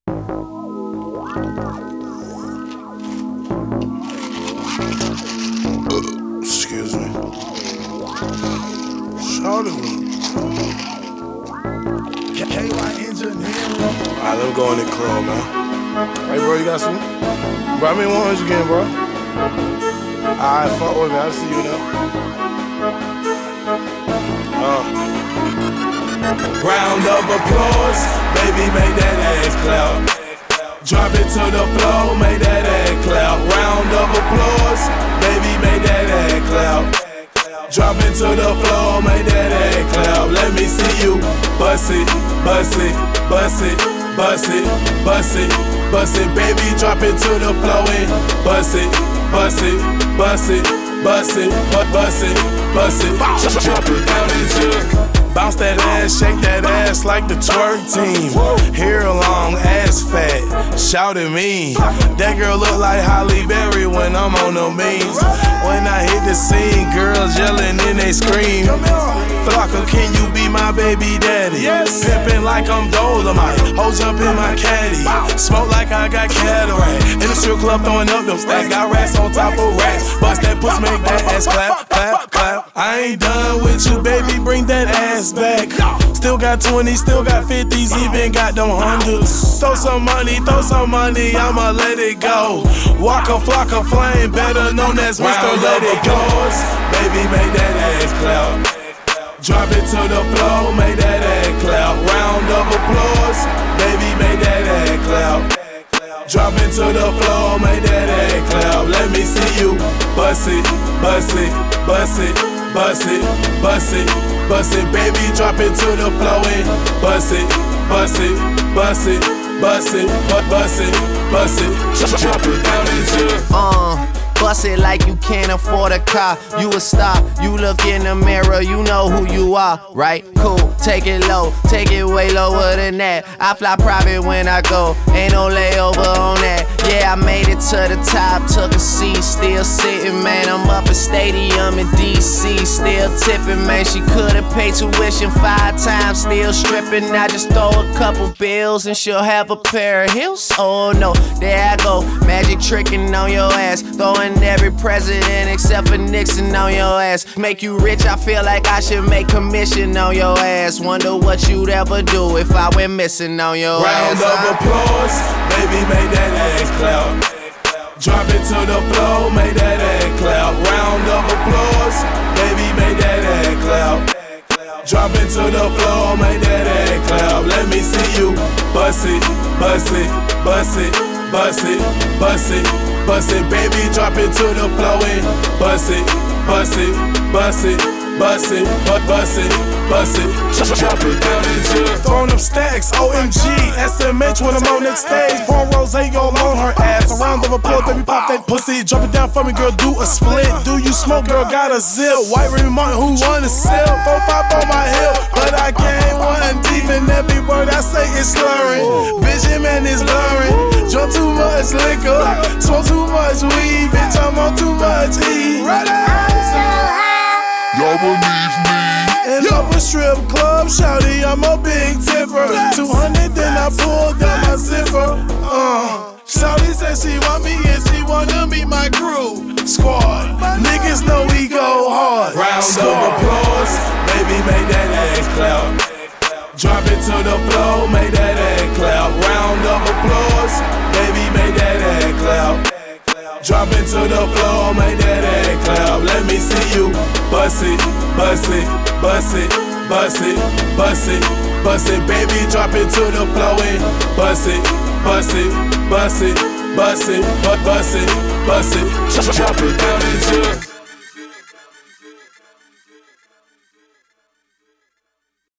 Excuse me. Shawty. KY Engineering. Alright, let me go in the club, man. Hey, bro, you got some? Bro, I mean, 100 again, bro. Alright, fuck with me. I'll see you now. Round of applause, baby, make that ass clap. Drop it to the floor, make that ass clap. Round of applause, baby, make that ass clap. Drop it to the floor, make that ass clap. Let me see you bust it, bust it, bust it, bust it, bust it, bust it. Baby, drop it to the floor and bust it, bust it, bust it, bust it, bust it, bust it. Drop it down into. Bounce that ass, shake that ass like the twerk team. Hair long, ass fat, shout at me. That girl look like Halle Berry when I'm on the beans. When I hit the scene, girls yelling and they scream. Flocka, can you be my baby daddy? Yes. Pimpin' like I'm Dolomite, hoes up in my caddy. Smoke like I got cataract. In the strip club throwing up them stacks. Got racks on top of racks. Bust that puss, make that ass clap, clap, clap. I ain't done with you, baby, bring that ass back. Still got 20s, still got 50s, even got them hundreds. Throw some money, I'ma let it go. Waka Flocka Flame, better known as Mr. Let It Go. Baby, make that ass clap. Drop it to the floor, make that ass clap. Round of applause, baby, make that ass clap. Drop it to the floor, make that ass clap. Let me see you bust it, bust it, bust it, bust it, bust it, bust it. Baby, drop it to the floor and bust it, bust it, bust it, bust it, bust it, bust it. Drop it down into. Bust it like you can't afford a car. You a star, you look in the mirror, you know who you are, right? Cool, take it low, take it way lower than that. I fly private when I go, ain't no layover on that. Yeah, I made it to the top, took a seat, still sitting, man. I'm up at Stadium in DC, still tipping, man. She could've paid tuition 5 times, still stripping. I just throw a couple bills and she'll have a pair of heels. Oh no, there I go, magic tricking on your ass, throwing every president except for Nixon on your ass. Make you rich, I feel like I should make commission on your ass. Wonder what you'd ever do if I went missing on your ass. Round of applause, baby, make that ass clap. Drop it to the floor, make that ass clap. Round of applause, baby, make that ass clap. Drop it to the floor, make that ass clap. Let me see you bust it, bust it, bust it, bust it, bust it. Bust it, baby, drop it to the floor and bust it, bust it, bust it, bust it, bust it, bust it. Drop it down into. Throwing them stacks, OMG, SMH when I'm on next stage. Pouring rose all on her ass. A round of applause, baby, pop that pussy. Drop it down for me, girl, do a split. Do you smoke, girl, got a zip. White Remy Martin, who wanna sip? 4-5 on my hip, but I can't one deep. And every word I say is slurring. Vision, man, is blurring. Drunk too much liquor, smoke too much weed, bitch, I'm on too much E. I'm so high. Y'all believe me? And up a strip club, shawty, I'm a big tipper. 200, then I pull down my zipper. Shawty said she want me and she wanna meet my crew. Squad, niggas know we go hard. Round of applause, baby, make that ass clap. Drop it to the floor, make that ass clap. Round of applause, baby, make that ass clap. Drop it to the floor, make that ass clap. Let me see you bust it, bust it, bust it, bust it, bust it, bust it. Baby, drop it to the floor and bust it, bust it, bust it, bust it, bust it, bust it. Drop it down into.